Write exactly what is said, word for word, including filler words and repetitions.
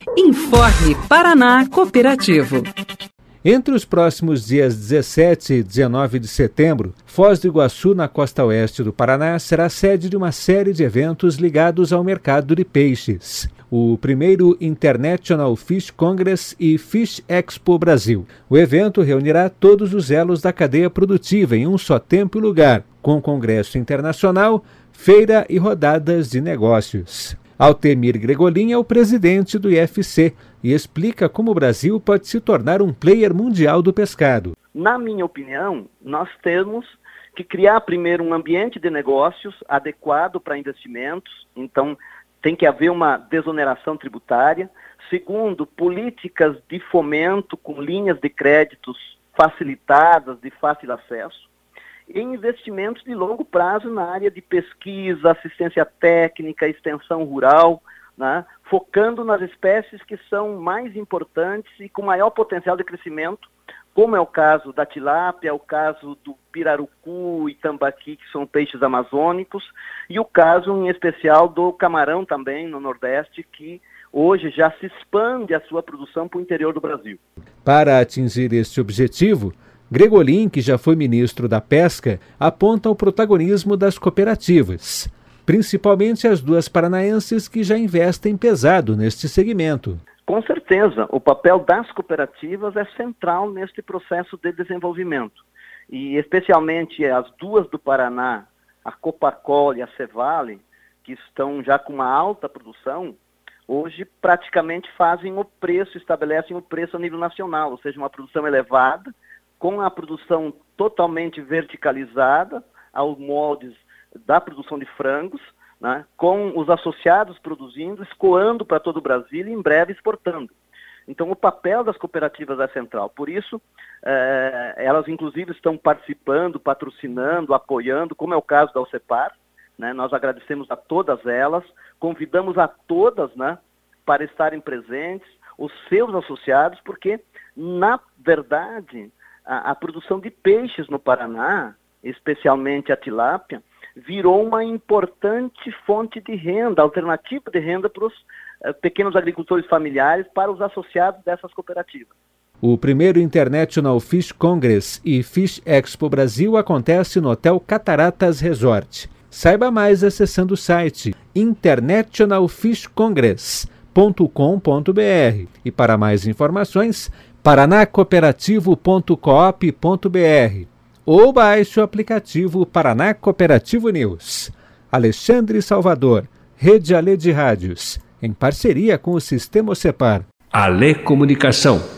Informe Paraná Cooperativo. Entre os próximos dias dezessete e dezenove de setembro, Foz do Iguaçu, na costa oeste do Paraná, será sede de uma série de eventos ligados ao mercado de peixes. O primeiro International Fish Congress e Fish Expo Brasil. O evento reunirá todos os elos da cadeia produtiva em um só tempo e lugar, com congresso internacional, feira e rodadas de negócios. Altemir Gregolin é o presidente do I F C e explica como o Brasil pode se tornar um player mundial do pescado. Na minha opinião, nós temos que criar primeiro um ambiente de negócios adequado para investimentos, então tem que haver uma desoneração tributária. Segundo, políticas de fomento com linhas de créditos facilitadas, de fácil acesso. E investimentos de longo prazo na área de pesquisa, assistência técnica, extensão rural, né, focando nas espécies que são mais importantes e com maior potencial de crescimento, como é o caso da tilápia, é o caso do pirarucu e tambaqui, que são peixes amazônicos, e o caso em especial do camarão também, no Nordeste, que hoje já se expande a sua produção para o interior do Brasil. Para atingir este objetivo, Gregolin, que já foi ministro da Pesca, aponta o protagonismo das cooperativas, principalmente as duas paranaenses que já investem pesado neste segmento. Com certeza, o papel das cooperativas é central neste processo de desenvolvimento. E especialmente as duas do Paraná, a Copacol e a Cevale, que estão já com uma alta produção, hoje praticamente fazem o preço, estabelecem o preço a nível nacional, ou seja, uma produção elevada, com a produção totalmente verticalizada aos moldes da produção de frangos, né, com os associados produzindo, escoando para todo o Brasil e em breve exportando. Então o papel das cooperativas é central. Por isso, eh, elas inclusive estão participando, patrocinando, apoiando, como é o caso da Alcepar, né, nós agradecemos a todas elas, convidamos a todas, né, para estarem presentes, os seus associados, porque, na verdade, A, a produção de peixes no Paraná, especialmente a tilápia, virou uma importante fonte de renda, alternativa de renda para os uh, pequenos agricultores familiares, para os associados dessas cooperativas. O primeiro International Fish Congress e Fish Expo Brasil acontece no Hotel Cataratas Resort. Saiba mais acessando o site international fish congress ponto com ponto b r e para mais informações, paraná cooperativo ponto coop ponto b r ou baixe o aplicativo Paraná Cooperativo News. Alexandre Salvador, Rede Alê de Rádios, em parceria com o Sistema Ocepar. Alê Comunicação.